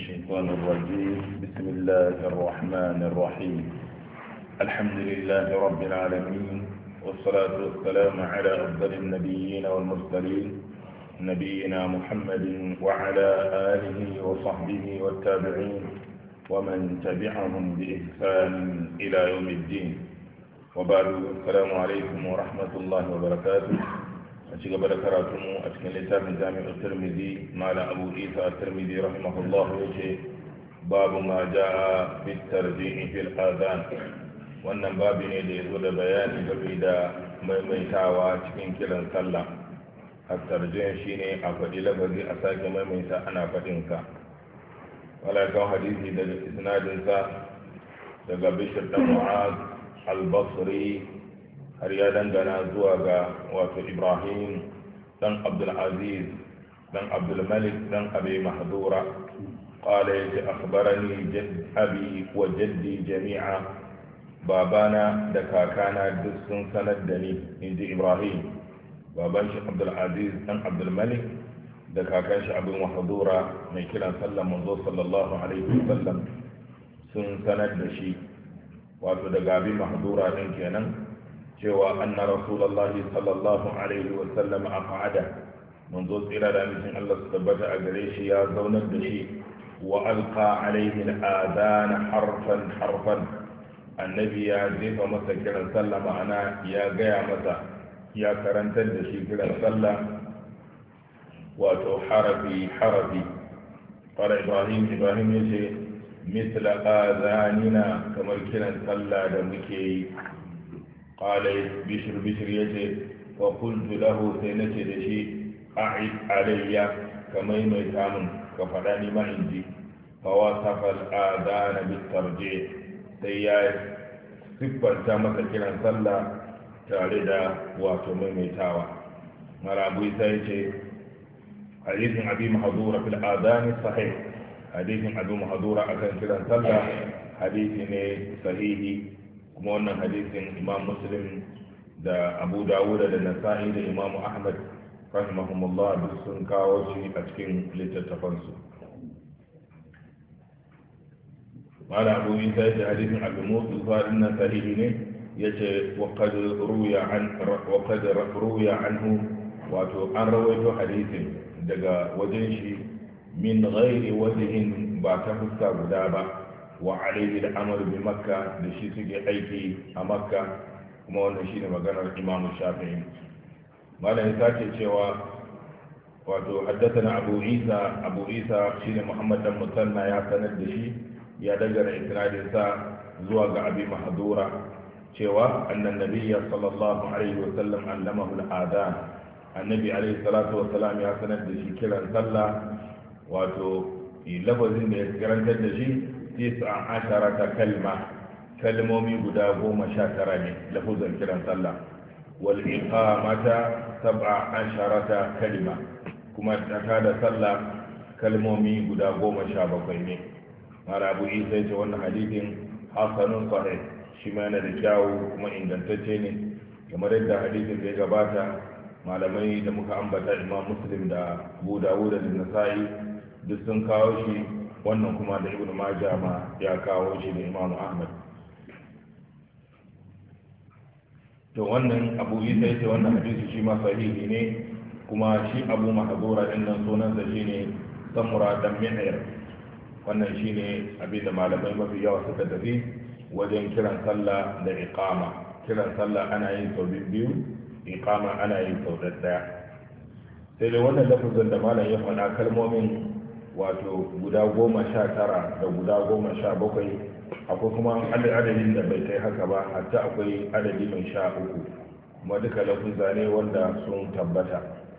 الشيطان الرجيم. بسم الله الرحمن الرحيم. الحمد لله رب العالمين، والصلاة والسلام على أفضل النبيين والمرسلين، نبينا محمد وعلى آله وصحبه والتابعين ومن تبعهم بإحسان إلى يوم الدين. وبعد، السلام عليكم ورحمة الله وبركاته. أشيك بركاته أشكال لتاب جامع الترمذي مع أبو عيسى الترمذي رحمه الله وجه باب ما جاء في الترجيع في الآذان. wannan babi ne da ya zo da bayani game da maimaitawa cikin kiran sallah. at-tarjih shine a faɗi lafazi a sake maimaita ana faɗin sa. wala kan hadisi daga isnadin sa daga Bishr dan Mu'az al-Basri har ya dangana zuwa ga wato Ibrahim dan Abdul Aziz dan Abdul Malik dan Abi Mahdura قال أخبرني جد أبي وجدي جميعا. babana da kakana duk sun sanar da ni, inji Ibrahim, baban shi Abdulaziz dan Abdulmalik da kakan shi Abu Mahdura mai kiran sallan manzo sallallahu alaihi wasallam sun sanar da shi, wato daga Abi Mahdura din kenan, cewa anna rasulullahi sallallahu alaihi wasallam aqada, manzo tsira da mishin Allah su tabbata a gare shi ya zaunar da shi, wa alqa alaihi al-adhan harfan. annabi ya jefa masa kiran sallah, ma'ana ya gaya masa, ya karantar da shi kiran sallah wato harafi fara Ibrahim ya ce misla azanina, kamar kiran sallah da muke yi. qala bishr ya ce fa qultu lahu, sai nace da shi a'id alayya, kamar mai tamun ka faɗa ni ma in ji. fa wasafa al-adana bit-tarjih, sai ya siffanta masa kiran sallah tare da wato maimaitawa. mara abu isa ya ce hadisin abi mahadura fil adani sahih, hadisin abu mahadura akan kiran sallah hadisi ne sahihi, kuma wannan hadisin imam muslim da abu dawud da nasa'i da imam ahmad rahimahumullah duk sun kawo shi a cikin littattafansu. قال أبو عيسى حديث أبي موسى إن صحيح يجي وقد روي عنه وأن رويت حديث دقا وجنشي من غير وجه باتفسك غدابا وعليه الأمر بمكة لشيسك أيكي مكة كما ونشين مغانا الإمام الشافعي. ما لا يساكي شوى حدثنا أبو عيسى شين محمد المثنى يا سند شي ya dagara isnadinsa zuwa ga abi mahdura cewa annan nabiyya sallallahu alaihi wa sallam allamahu al-adhan, annabi alaihi salatu wa salam ya sanar da shi kiran sallah, wato lafazin da ya karantar da shi 19 kalmomi guda 19 ne lafazin kiran sallah, wal iqamata 17 kalima, kuma ta da sallah kalmomi guda 17 ne. mara abu isa ya ce wannan hadithin hasanun sahih, shi ma yana da kyawu kuma ingantacce ne, kamar yadda hadithin da ya gabata malamai da muka ambata imam muslim da abu dawud da nasa'i duk sun kawo shi, wannan kuma da ibnu majah ma ya kawo shi da imam ahmad. to wannan abu isa ya ce wannan hadisi shi ma sahihi ne, kuma shi abu mahdura din nan sunansa shine samura dan mi'ir. wannan shine abinda malamai mafi yawa suka tafi wajen kiran sallah da iqama. kiran sallah ana yin sau biyu, iqama ana yin sau ɗaya. sai dai wannan lafazin da malam ya faɗa kalmomin wato guda 19 da guda 17, akwai kuma adadin da bai kai haka ba, hatta akwai adadi mai 13, kuma duka lafuzza ne wanda sun tabbata.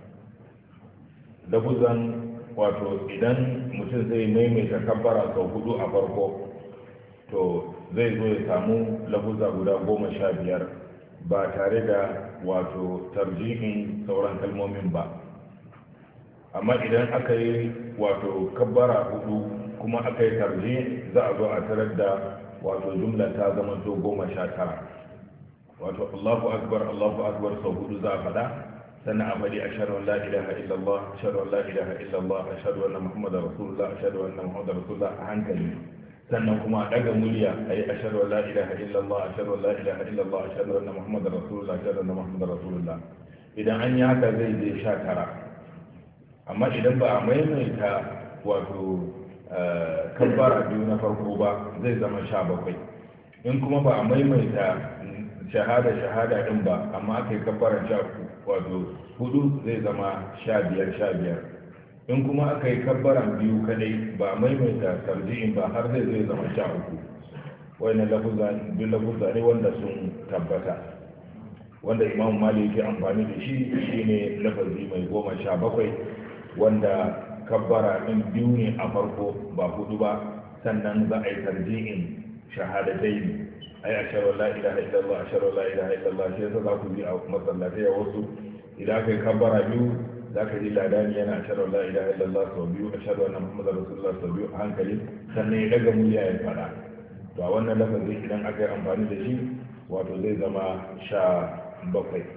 lafuzan wato idan mutum zai maimaita kabbara sau 4 a farko, to zai zo ya samu lafuzza guda 15 ba tare da wato tarjihin sauran kalmomin ba. amma idan aka yi wato kabbara 4 kuma aka yi tarjih, za a zo a tarar da wato jumla ta zama to 19. wato Allahu akbar sau 4 za a faɗa, sannan a faɗi ashhadu an la ilaha illallah ashhadu an la ilaha illallah ashhadu anna muhammadar rasulullah ashhadu anna muhammadar rasulullah a hankali. sannan kuma a ɗaga murya a yi ashhadu an la ilaha illallah ashhadu an la ilaha illallah ashhadu anna muhammadar rasulullah ashhadu anna muhammadar rasulullah. idan an yi haka zai je 19. amma idan ba a maimaita wato kabbara biyu na farko ba zai zama 17. in kuma ba a maimaita shahada din ba amma aka yi kabbaran wato 4 zai zama 15. in kuma aka yi kabbaran biyu kadai ba a maimaita tarji'in ba har zai zama 13. wannan lafuzza ne wanda sun tabbata, wanda imam malik ke amfani da shi shine lafazi mai 17 wanda kabbara din biyu ne a farko ba 4 ba, sannan za a yi tarji'in shahadatai ai ashhadu an la ilaha illallah ashhadu an la ilaha illallah. shi yasa za ku ji a masallatai wasu idan aka yi kabbara biyu za ka ji ladani yana ashhadu an la ilaha illallah sau biyu ashhadu anna muhammadar rasulullah sau biyu a hankali, sannan ya daga murya ya fada. to a wannan lafazin idan aka yi amfani da shi wato zai zama 17.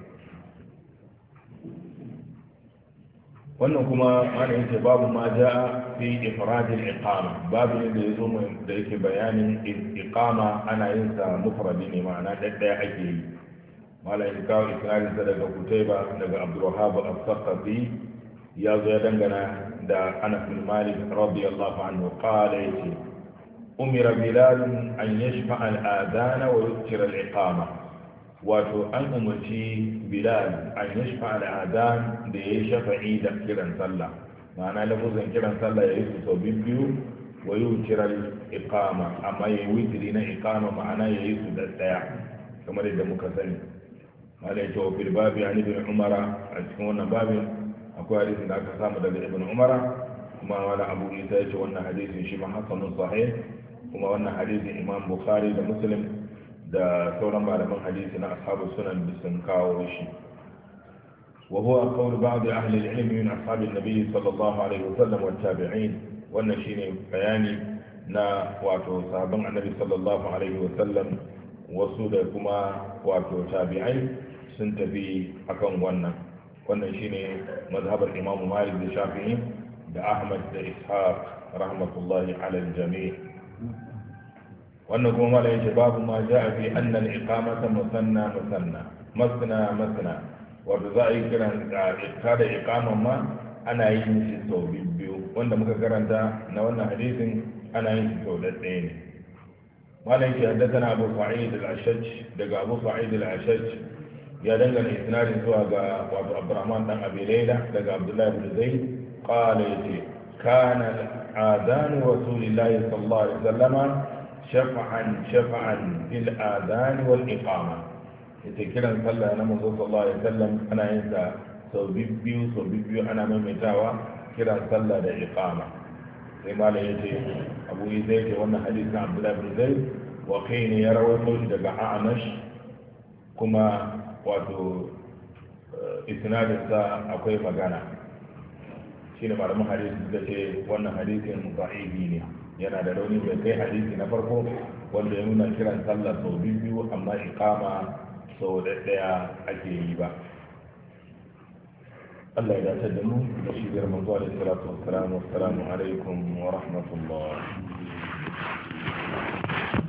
wannan kuma ana yake babu ma ja'a fi ifradil iqama, babu ne da yazo da yake bayanin iqama ana yin sa mufradi ne, ma'ana daddaya ake yi. malai ya kawo isnadin sa daga Kutaiba daga Abdurrahman as-Saqafi ya zo ya dangana da Anas bin Malik radiyallahu anhu qala yace umira Bilal an yashfa al-adana wa yuktira al-iqama, wato an umarci Bilal an yashfa al-adan da yayi shafa'i da kiran sallah, ma'ana lafuzan kiran sallah yayi su sau biyu wa yuktira al-iqama, amma yayi witri na iqama ma'ana yayi su da daya kamar yadda muka sani. malai to fil babi an ibn umara, a cikin wannan babin akwai hadisin da aka samu daga ibn umara, kuma wala abu isa yace wannan hadisin shi ma hasanun sahih, kuma wannan hadisin imam bukhari da muslim da sauran malaman hadisi na ashabu sunan sun kawo shi. wa huwa qawl ba'd ahli al-ilm min ashab an-nabi sallallahu alaihi wasallam wa tabi'in, wannan shine bayani na wato sahabban annabi sallallahu alaihi wasallam wasu da kuma wato tabi'ai sun tafi akan wannan shine mazhabar imamu malik da shafi'i da ahmad da ishaq rahmatullahi ala al-jami'. wannan kuma mala yace babu ma ja'a fi anna al-iqamata masna, wato za a yi kiran da iqaman ma ana yin shi sau biyu, wanda muka karanta na wannan hadisin ana yin shi sau ɗaya ne. mala yace haddathana abu sa'id al-ashaj daga abu sa'id al-ashaj ya dangana isnadin zuwa ga wato abdurrahman dan abi layla daga abdullahi ibn zaid qala yace kana adanu rasulillahi sallallahu alaihi wasallama shafa'an fil adhan wal iqama, ita kiran sallah na manzo sallallahu alaihi wasallam ana yin sa sau biyu ana maimaitawa kiran sallah da iqama. sai malam yace abu zaid wannan hadisi na abdullahi ibn zaid wa kaini ya rawaito shi daga a'mash, kuma wato isnadin sa akwai magana, shine malaman hadisi suka ce wannan hadisin da'ifi ne, yana da rauni bai kai hadisi na farko wanda ya nuna kiran sallah sau biyu amma iqama sau ɗaya ake yi ba. Allah ya dace da mu da shigar manzo alaihi salatu wassalamu alaikum wa rahmatullah.